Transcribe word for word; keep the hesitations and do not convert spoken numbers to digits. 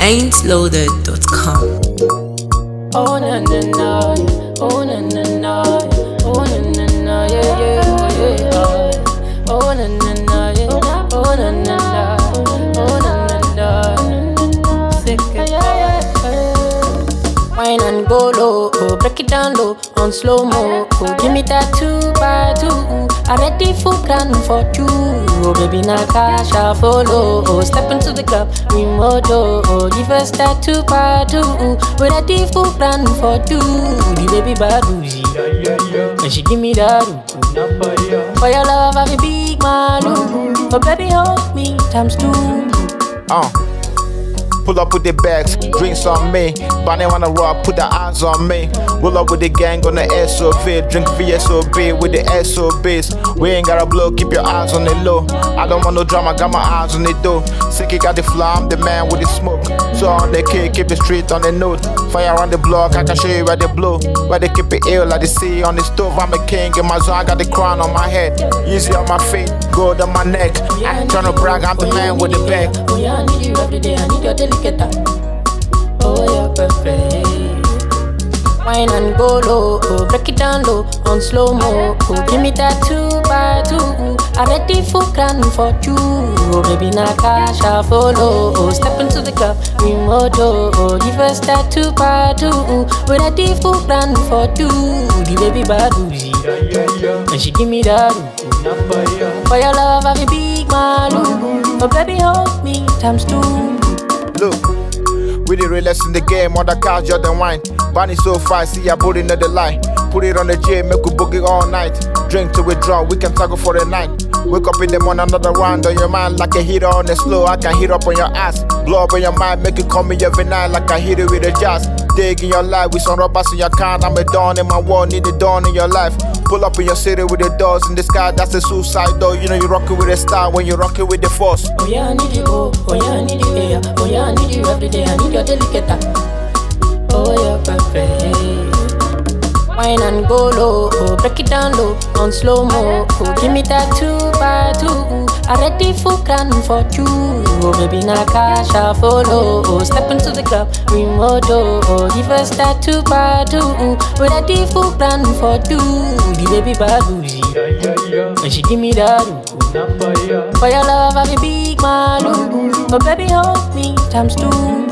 ain't loaded dot com. Oh na na na, oh na na na, oh na na na, yeah yeah yeah. Oh na na na, yeah, oh na na na, oh na na na. Sick it. Wine and go low, oh, break it down low on slow mo. Oh, give me that two by two. I ready for plan for two. Oh, baby, na cash I follow. Oh, step into the club, remote. Oh, give us that two by two. We ready for plan for two. The baby bad bougie, and she give me that. For your love, I'm a big malu. Oh, baby, hold me times two. Uh. Pull up with the bags, drinks on me. Bonnie wanna rock, put the eyes on me. Roll up with the gang on the S O V. Drink V S O B with the S O Bs. We ain't gotta blow, keep your eyes on the low. I don't want no drama, got my eyes on the door. Sicky got the fly, I'm the man with the smoke. So on the kick, keep the street on the note. Fire on the block, I can show you where they blow. Where they keep it ill, like the sea on the stove. I'm a king in my zone, I got the crown on my head. Easy on my feet, gold on my neck. I ain't tryna brag, I'm the man with the bag. Oh yeah, I need you every day, I need your delicate. Oh, you're perfect. Wine and go low, oh, break it down low on slow mo. Oh, give me that two by two. I ready for plan for two. Oh, baby, na cash I follow. Oh, step into the club, remote. Oh, give us that two by two. We ready for plan for two. The baby bad bougie, and she give me that. For your love, I'm a big malu. Oh, baby, hold me times two. Look, we the realest in the game, on the couch, Jordan wine. Bonnie so fine, see ya put it in the line. Put it on the J, make we boogie all night. Drink till we drunk, we can tackle for the night. Wake up in the morning, another round on your mind. Like a heater on the slow, I can hit up on your ass. Blow up in your mind, make it call me every night. Like I hit it with a jazz. Dig in your life, with some rubbers in your can. I'm a dawn in my wall, need a dawn in your life. Pull up in your city with the doors in the sky, that's the suicide door. You know you rockin' with a star when you rockin' with the force. Oh yeah, I need you, oh, oh yeah, I need you, yeah. Oh yeah, I need you every day, I need your delicate. Oh, you're perfect. Wine and go low, oh, break it down low on slow mo. Oh, give me that two by two. I ready for plan for two. Oh, baby, na cash I follow. Oh, step into the club, remote. Oh, give us that two by two. We ready for plan for two. The baby bad bougie, and she give me that. For your love, I'm a big malu. Oh, baby, hold me times two.